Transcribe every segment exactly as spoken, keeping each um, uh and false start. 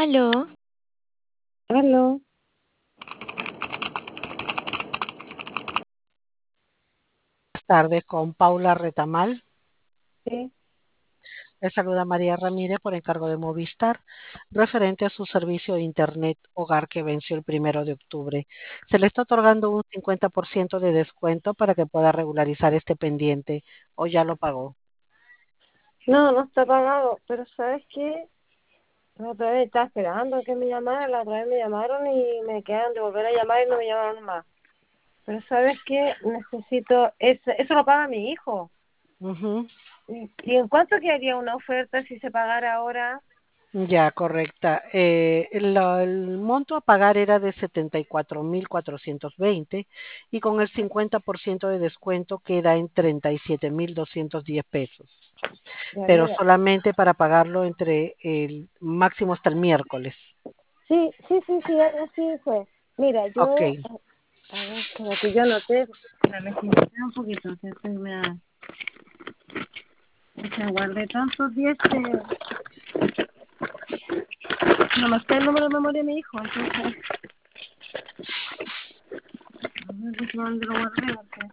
Aló, Aló, Buenas tardes con Paula Retamal. sí, Le saluda María Ramírez por encargo de Movistar, referente a su servicio de Internet Hogar que venció el primero de octubre. Se le está otorgando un cincuenta por ciento de descuento para que pueda regularizar este pendiente o ya lo pagó. no, no está pagado, pero ¿sabes qué? La otra vez estaba esperando que me llamaran, la otra vez me llamaron y me quedaron de volver a llamar y no me llamaron más. Pero ¿sabes qué? Necesito, eso, eso lo paga mi hijo. Ujú. ¿Y, y en cuánto quedaría una oferta si se pagara ahora? Ya, correcta. Eh, el, el monto a pagar era de setenta y cuatro mil cuatrocientos veinte y con el cincuenta por ciento de descuento queda en treinta y siete mil doscientos diez pesos, Ya, pero mira. solamente para pagarlo entre el máximo hasta el miércoles. Sí, sí, sí, sí, algo así fue. Mira, Ok, yo, a ver, espérate, yo anoté, espérame, que me queda un poquito, que estoy, me, me guardé tantos días que no me sé el número de memoria de mi hijo, entonces... No sé dónde lo guardé, porque...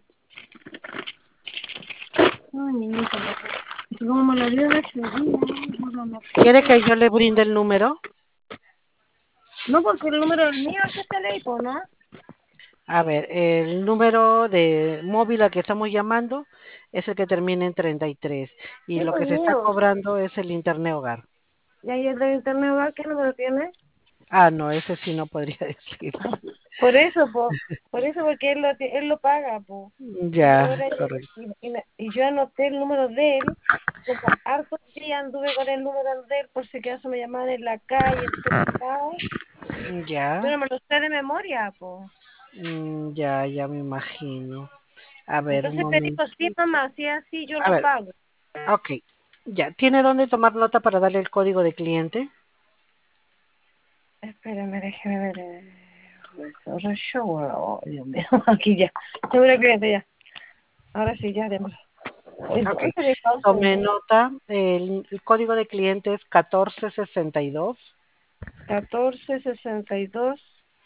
Ay, niñito, es que como me lo dio de ese día, no me ¿quiere acuerdo. que yo le brinde el número? No, porque el número es mío, es que está ley, ¿no? A ver, el número de móvil al que estamos llamando es el que termina en treinta y tres y Sí, lo pues que se está mío. cobrando es el Internet Hogar. Y ahí el de internet, ¿va? ¿Qué número tiene? Ah, no, ese sí no podría decir. Por eso, po, por eso, porque él lo, ti- él lo paga, po. Y yo Ya, ahora, correcto. y, y, y yo anoté el número de él, como hartos días anduve con el número de él, por si acaso me llamaban en la calle, en todos lados, Ya, pero me lo sé de memoria, po. mm, ya, ya me imagino. A ver, un Entonces te momento. digo, sí, mamá, si es así, yo A lo ver, pago. ok. Ya, ¿tiene dónde tomar nota para darle el código de cliente? Espérame, déjeme ver. eh, Ahora show, oh, Dios mío, aquí ya. Tengo una cliente ya. Ahora sí, ya, démosle. Es Ok. once de causa, Tome ¿no? nota. El, el código de cliente es catorce sesenta y dos catorce sesenta y dos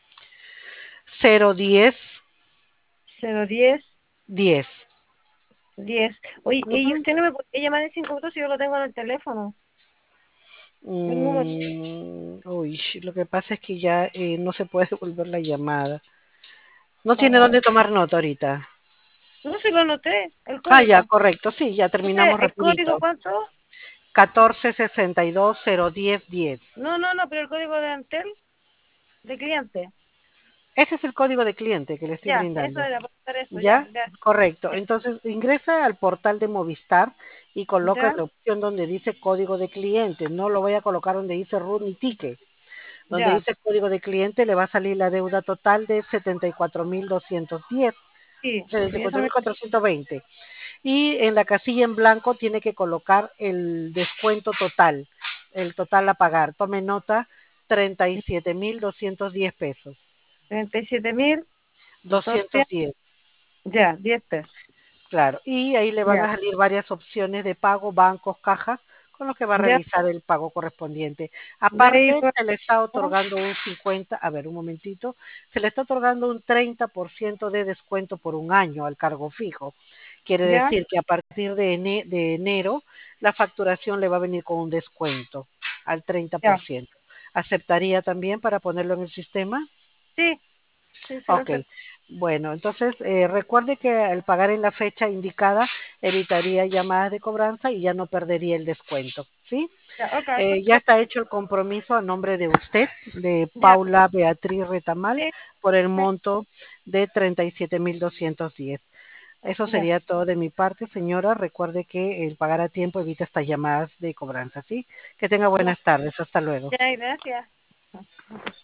cero diez cero diez diez. diez. Oye, ¿y Ujú. usted no me puede llamar en cinco minutos si yo lo tengo en el teléfono? El número. Mm, uy, lo que pasa es que ya eh, no se puede devolver la llamada. No tiene Oh. dónde tomar nota ahorita. No se lo anoté, el Ah, ya, código. correcto, sí, ya Entonces, terminamos ¿el código rapidito. cuánto? catorce sesenta y dos cero diez diez. No, no, no, pero el código de Antel, de cliente. Ese es el código de cliente que le estoy Ya, eso brindando. era, para hacer eso, ya, ¿Ya? gracias. Correcto. Entonces ingresa al portal de Movistar y coloca Ya, la opción donde dice código de cliente. No lo voy a colocar donde dice root ni ticket. Donde ya, dice código de cliente le va a salir la deuda total de setenta y cuatro mil doscientos diez, sí, setenta y sí, eso cuatro me... mil cuatrocientos veinte. Y en la casilla en blanco tiene que colocar el descuento total, el total a pagar. Tome nota, treinta y siete mil doscientos diez pesos. treinta y siete mil doscientos doscientos, diez. ya, diez pesos. Claro, y ahí le van Ya, a salir varias opciones de pago, bancos, cajas, con los que va a ya, realizar el pago correspondiente. de ahí Aparte, fue, se le está ¿no? otorgando un cincuenta, a ver, un momentito, se le está otorgando un treinta por ciento de descuento por un año al cargo fijo. Quiere Ya, decir que a partir de, ene- de enero la facturación le va a venir con un descuento al treinta por ya, ciento. ¿Aceptaría también para ponerlo en el sistema? sí, sí, sí, lo Ok, acepto. bueno, entonces eh, recuerde que al pagar en la fecha indicada evitaría llamadas de cobranza y ya no perdería el descuento, ¿sí? Ya, ok, Eh, ya ya, está hecho el compromiso a nombre de usted, de ya, Paula Beatriz Retamal, sí, por el sí, monto de treinta y siete mil doscientos diez. Eso ya, sería todo de mi parte, señora. Recuerde que el pagar a tiempo evita estas llamadas de cobranza, ¿sí? Que tenga ya, buenas tardes. Hasta luego. ya, gracias.